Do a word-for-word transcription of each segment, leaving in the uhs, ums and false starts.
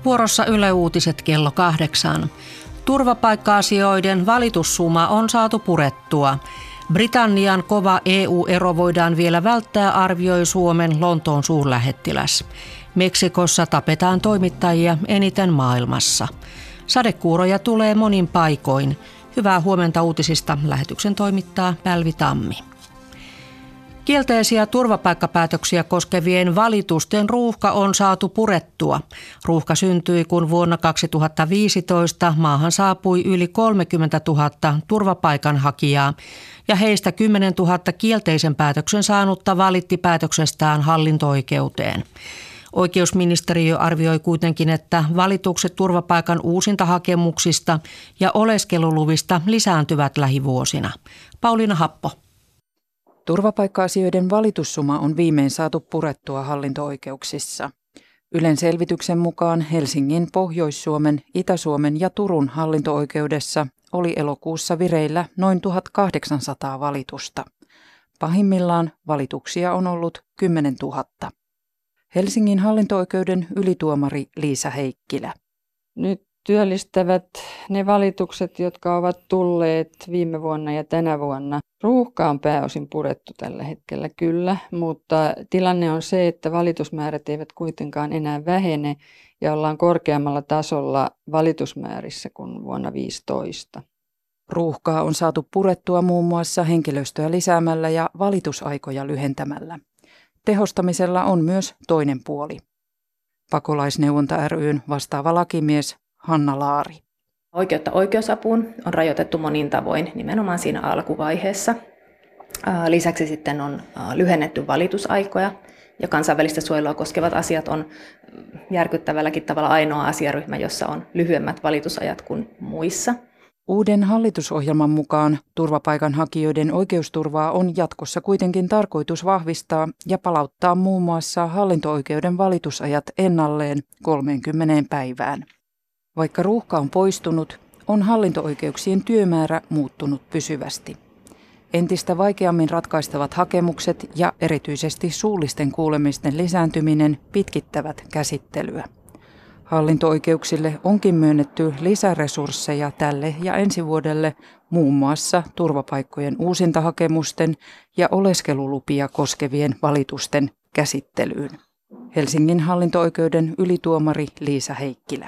Vuorossa Yle Uutiset kello kahdeksan. Turvapaikka-asioiden valitussuma on saatu purettua. Britannian kova E U-ero voidaan vielä välttää, arvioi Suomen Lontoon suurlähettiläs. Meksikossa tapetaan toimittajia eniten maailmassa. Sadekuuroja tulee monin paikoin. Hyvää huomenta uutisista. Lähetyksen toimittaa Pälvi Tammi. Kielteisiä turvapaikkapäätöksiä koskevien valitusten ruuhka on saatu purettua. Ruuhka syntyi, kun vuonna kaksituhattaviisitoista maahan saapui yli kolmekymmentätuhatta turvapaikanhakijaa ja heistä kymmenentuhatta kielteisen päätöksen saanutta valitti päätöksestään hallinto-oikeuteen. Oikeusministeriö arvioi kuitenkin, että valitukset turvapaikan uusintahakemuksista ja oleskeluluvista lisääntyvät lähivuosina. Pauliina Happo. Turvapaikka-asioiden valitussuma on viimein saatu purettua hallinto-oikeuksissa. Ylen selvityksen mukaan Helsingin, Pohjois-Suomen, Itä-Suomen ja Turun hallinto-oikeudessa oli elokuussa vireillä noin tuhatkahdeksansataa valitusta. Pahimmillaan valituksia on ollut kymmenentuhatta. Helsingin hallinto-oikeuden ylituomari Liisa Heikkilä. Nyt työllistävät ne valitukset, jotka ovat tulleet viime vuonna ja tänä vuonna. Ruuhka on pääosin purettu tällä hetkellä kyllä, mutta tilanne on se, että valitusmäärät eivät kuitenkaan enää vähene ja ollaan korkeammalla tasolla valitusmäärissä kuin vuonna viisitoista. Ruuhkaa on saatu purettua muun muassa henkilöstöä lisäämällä ja valitusaikoja lyhentämällä. Tehostamisella on myös toinen puoli. Pakolaisneuvonta ry:n vastaava lakimies Hanna Laari. Oikeutta oikeusapuun on rajoitettu monin tavoin nimenomaan siinä alkuvaiheessa. Lisäksi sitten on lyhennetty valitusaikoja ja kansainvälistä suojelua koskevat asiat on järkyttävälläkin tavalla ainoa asiaryhmä, jossa on lyhyemmät valitusajat kuin muissa. Uuden hallitusohjelman mukaan turvapaikanhakijoiden oikeusturvaa on jatkossa kuitenkin tarkoitus vahvistaa ja palauttaa muun muassa hallinto-oikeuden valitusajat ennalleen kolmeenkymmeneen päivään. Vaikka ruuhka on poistunut, on hallinto-oikeuksien työmäärä muuttunut pysyvästi. Entistä vaikeammin ratkaistavat hakemukset ja erityisesti suullisten kuulemisten lisääntyminen pitkittävät käsittelyä. Hallinto-oikeuksille onkin myönnetty lisäresursseja tälle ja ensi vuodelle muun muassa turvapaikkojen uusintahakemusten ja oleskelulupia koskevien valitusten käsittelyyn. Helsingin hallinto-oikeuden ylituomari Liisa Heikkilä.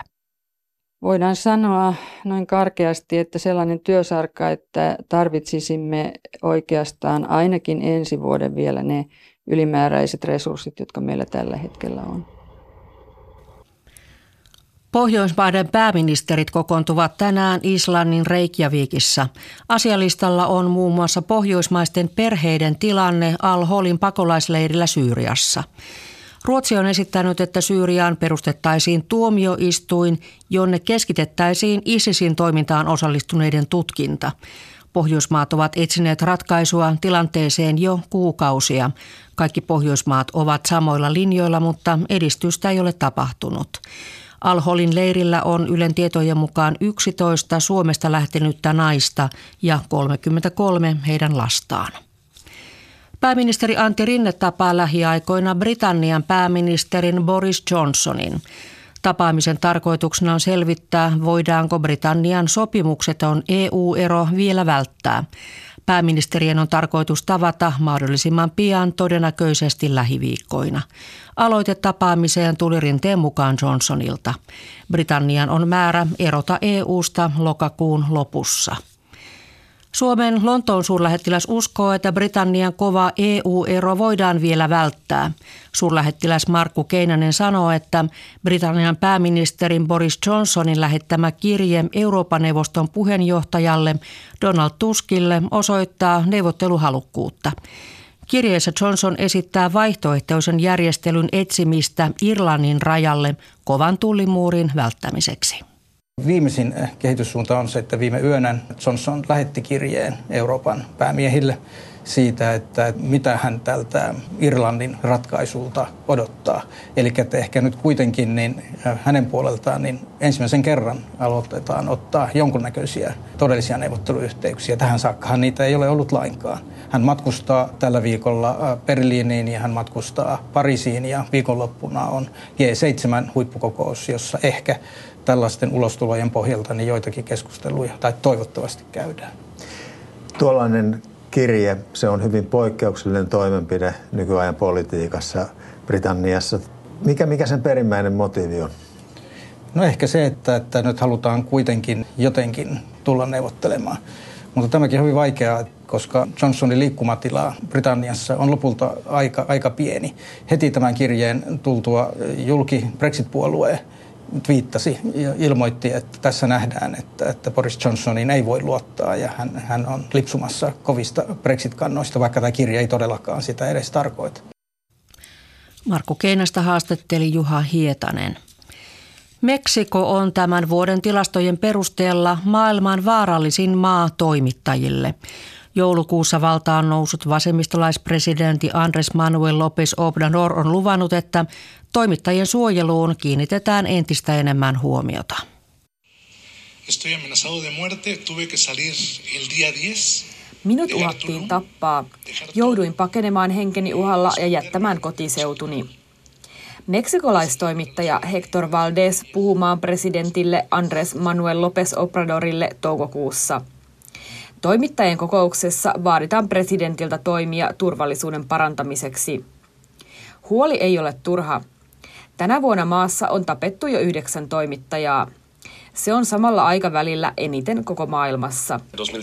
Voidaan sanoa noin karkeasti, että sellainen työsarka, että tarvitsisimme oikeastaan ainakin ensi vuoden vielä ne ylimääräiset resurssit, jotka meillä tällä hetkellä on. Pohjoismaiden pääministerit kokoontuvat tänään Islannin Reykjavikissa. Asialistalla on muun muassa pohjoismaisten perheiden tilanne Al-Holin pakolaisleirillä Syyriassa. Ruotsi on esittänyt, että Syyriaan perustettaisiin tuomioistuin, jonne keskitettäisiin ISISin toimintaan osallistuneiden tutkinta. Pohjoismaat ovat etsineet ratkaisua tilanteeseen jo kuukausia. Kaikki Pohjoismaat ovat samoilla linjoilla, mutta edistystä ei ole tapahtunut. Al-Holin leirillä on Ylen tietojen mukaan yksitoista Suomesta lähtenyttä naista ja kolmekymmentäkolme heidän lastaan. Pääministeri Antti Rinne tapaa lähiaikoina Britannian pääministerin Boris Johnsonin. Tapaamisen tarkoituksena on selvittää, voidaanko Britannian sopimukseton E U-ero vielä välttää. Pääministerien on tarkoitus tavata mahdollisimman pian, todennäköisesti lähiviikkoina. Aloite tapaamiseen tuli Rinteen mukaan Johnsonilta. Britannian on määrä erota E U:sta lokakuun lopussa. Suomen Lontoon suurlähettiläs uskoo, että Britannian kova E U-ero voidaan vielä välttää. Suurlähettiläs Markku Keinänen sanoo, että Britannian pääministerin Boris Johnsonin lähettämä kirje Euroopan neuvoston puheenjohtajalle Donald Tuskille osoittaa neuvotteluhalukkuutta. Kirjeessä Johnson esittää vaihtoehtoisen järjestelyn etsimistä Irlannin rajalle kovan tullimuurin välttämiseksi. Viimeisin kehityssuunta on se, että viime yönä Johnson lähetti kirjeen Euroopan päämiehille siitä, että mitä hän tältä Irlannin ratkaisulta odottaa. Eli että ehkä nyt kuitenkin niin hänen puoleltaan niin ensimmäisen kerran aloitetaan ottaa jonkunnäköisiä todellisia neuvotteluyhteyksiä. Tähän saakkahan niitä ei ole ollut lainkaan. Hän matkustaa tällä viikolla Berliiniin ja hän matkustaa Pariisiin ja viikonloppuna on G seitsemän huippukokous, jossa ehkä tällaisten ulostulojen pohjalta niin joitakin keskusteluja tai toivottavasti käydään. Tuollainen kirje, se on hyvin poikkeuksellinen toimenpide nykyajan politiikassa Britanniassa. Mikä, mikä sen perimmäinen motiivi on? No ehkä se, että, että nyt halutaan kuitenkin jotenkin tulla neuvottelemaan. Mutta tämäkin on hyvin vaikeaa, koska Johnsonin liikkumatila Britanniassa on lopulta aika, aika pieni. Heti tämän kirjeen tultua julki Brexit-puolue twiittasi ja ilmoitti, että tässä nähdään, että, että Boris Johnsonin ei voi luottaa ja hän, hän on lipsumassa kovista Brexit-kannoista, vaikka tämä kirja ei todellakaan sitä edes tarkoita. Markku Keinästä haastatteli Juha Hietanen. Meksiko on tämän vuoden tilastojen perusteella maailman vaarallisin maa toimittajille. Joulukuussa valtaan noussut vasemmistolaispresidentti Andrés Manuel López Obrador on luvannut, että toimittajien suojeluun kiinnitetään entistä enemmän huomiota. Minut uhattiin tappaa. Jouduin pakenemaan henkeni uhalla ja jättämään kotiseutuni. Meksikolaistoimittaja Héctor Valdés puhumaan presidentille Andrés Manuel López Obradorille toukokuussa. Toimittajien kokouksessa vaaditaan presidentiltä toimia turvallisuuden parantamiseksi. Huoli ei ole turha. Tänä vuonna maassa on tapettu jo yhdeksän toimittajaa. Se on samalla aikavälillä eniten koko maailmassa.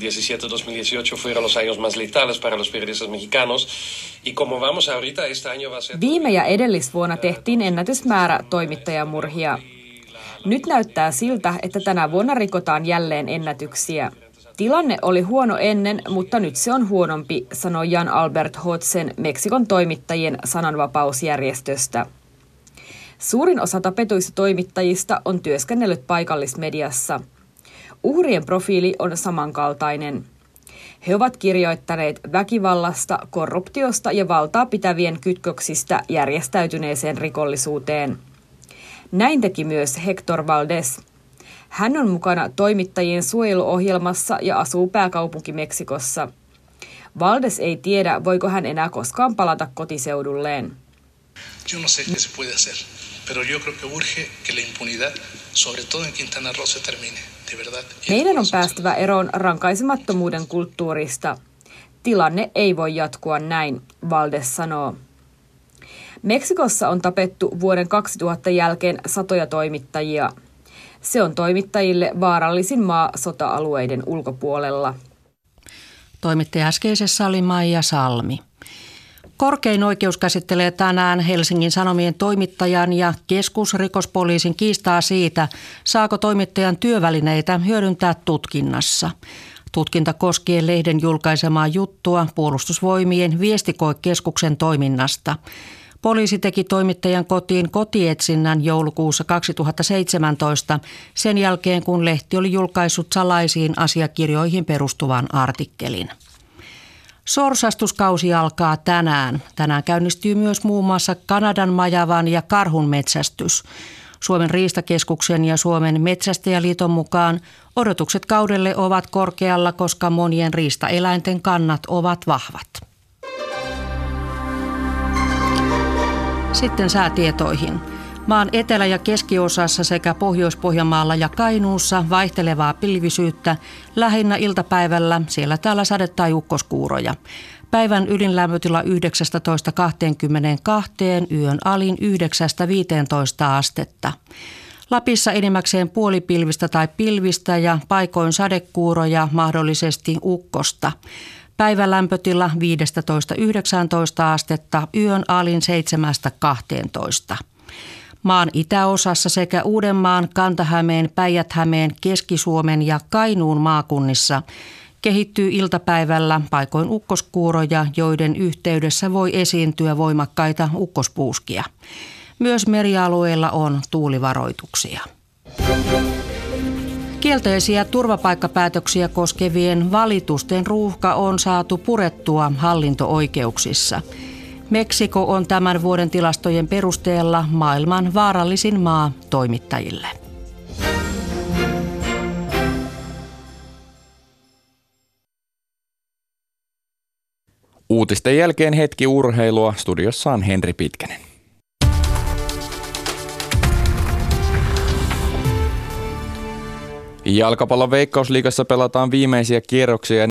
Viime ja edellisvuonna tehtiin ennätysmäärä toimittajamurhia. Nyt näyttää siltä, että tänä vuonna rikotaan jälleen ennätyksiä. Tilanne oli huono ennen, mutta nyt se on huonompi, sanoi Jan Albert Hodsen Meksikon toimittajien sananvapausjärjestöstä. Suurin osa tapetuista toimittajista on työskennellyt paikallismediassa. Uhrien profiili on samankaltainen. He ovat kirjoittaneet väkivallasta, korruptiosta ja valtaa pitävien kytköksistä järjestäytyneeseen rikollisuuteen. Näin teki myös Héctor Valdés. Hän on mukana toimittajien suojeluohjelmassa ja asuu pääkaupunki Meksikossa. Valdés ei tiedä, voiko hän enää koskaan palata kotiseudulleen. Yo no sé qué se puede hacer, pero yo creo que urge que la impunidad, sobre todo en Quintana Roo, se termine. De verdad. Meidän on päästävä eroon rankaisemattomuuden kulttuurista. Tilanne ei voi jatkua näin, Valdés sanoo. Meksikossa on tapettu vuoden kaksituhatta jälkeen satoja toimittajia. Se on toimittajille vaarallisin maa sota-alueiden ulkopuolella. Toimittaja äskeisessä oli Maija Salmi. Korkein oikeus käsittelee tänään Helsingin Sanomien toimittajan ja keskusrikospoliisin kiistaa siitä, saako toimittajan työvälineitä hyödyntää tutkinnassa. Tutkinta koskee lehden julkaisemaa juttua Puolustusvoimien viestikoekeskuksen toiminnasta. Poliisi teki toimittajan kotiin kotietsinnän joulukuussa kaksituhattaseitsemäntoista sen jälkeen, kun lehti oli julkaissut salaisiin asiakirjoihin perustuvan artikkelin. Sorsastuskausi alkaa tänään. Tänään käynnistyy myös muun muassa Kanadan majavan ja karhun metsästys. Suomen riistakeskuksen ja Suomen metsästäjäliiton mukaan odotukset kaudelle ovat korkealla, koska monien riistaeläinten kannat ovat vahvat. Sitten säätietoihin. Maan etelä- ja keskiosassa sekä Pohjois-Pohjanmaalla ja Kainuussa vaihtelevaa pilvisyyttä, lähinnä iltapäivällä siellä täällä sade- tai ukkoskuuroja. Päivän ydinlämpötila yhdeksäntoista kaksikymmentäkaksi, yön alin yhdeksästä viiteentoista astetta. Lapissa enimmäkseen puolipilvistä tai pilvistä ja paikoin sadekuuroja, mahdollisesti ukkosta. Päivän lämpötila viisitoista yhdeksäntoista astetta, yön alin seitsemästä kahteentoista. Maan itäosassa sekä Uudenmaan, Kanta-Hämeen, Päijät-Hämeen, Keski-Suomen ja Kainuun maakunnissa kehittyy iltapäivällä paikoin ukkoskuuroja, joiden yhteydessä voi esiintyä voimakkaita ukkospuuskia. Myös merialueilla on tuulivaroituksia. Kielteisiä turvapaikkapäätöksiä koskevien valitusten ruuhka on saatu purettua hallinto-oikeuksissa. Meksiko on tämän vuoden tilastojen perusteella maailman vaarallisin maa toimittajille. Uutisten jälkeen hetki urheilua. Studiossa on Henri Pitkänen. Jalkapallon Veikkausliigassa pelataan viimeisiä kierroksia.